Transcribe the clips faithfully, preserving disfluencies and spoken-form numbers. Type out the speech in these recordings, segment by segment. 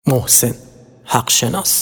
محسن حق شناس.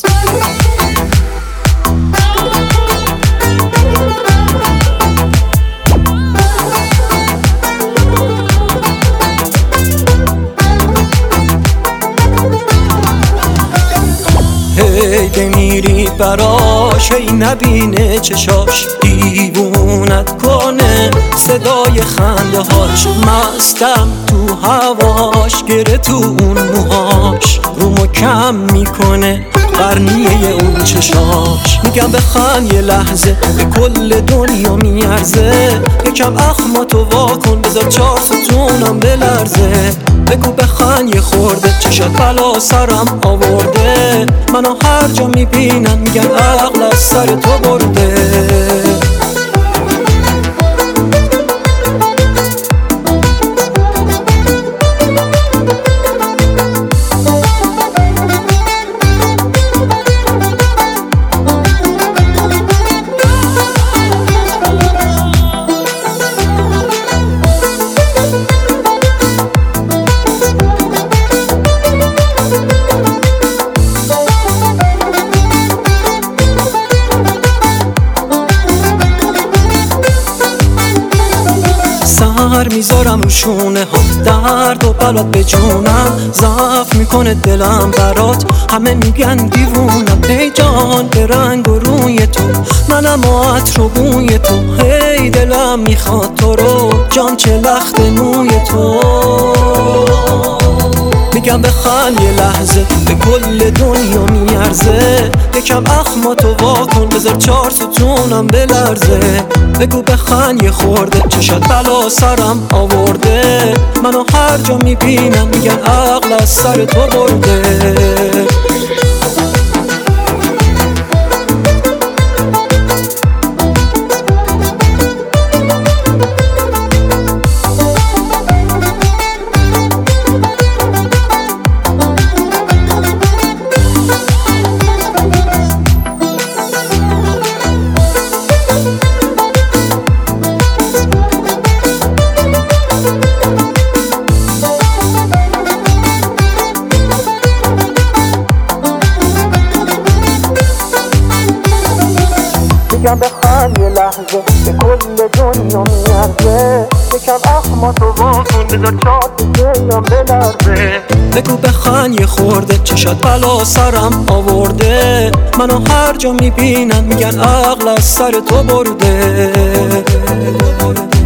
هی بمیری براش، هی نبینه چشاش، دیوونت کنه صدای خنده هاش. مستم تو هواش، گره تو اون موهاش، رومو کم میکنه قرنیه اون چشاش. میگم بخند یه لحظه، به کل دنیا میارزه. یکم اخماتو واکن، بذار چار ستونم بلرزه. بگو بخند یه خورده، چشات بلا سرم آورده. منو هر جا میبینن میگن عقل از سر تو برده. سر میذارم رو شونه ها، درد و بلات به جونم. ضعف میکنه دلم برات، همه میگن دیوونم. ای جان به رنگ و روی تو، منم و عطر و بوی تو. هی دلم میخواد تو رو، جان چه لخت موی تو. میگم بخند یه لحظه، به کل دنیا میارزه. یکم اخماتو واکن، بذار چار ستونم بلرزه. بگو بخند یه خورده، چشات بلا سرم آورده. منو هر جا میبینن میگن عقل از سر تو برده. میگم بخند یه لحظه، به کل دنیا میارزه. یکم اخماتو واکن، بذار چار ستونم بلرزه. بگو بخند یه خورده، چشات بلا سرم آورده. منو هر جا میبینن میگن عقل از سر تو برده.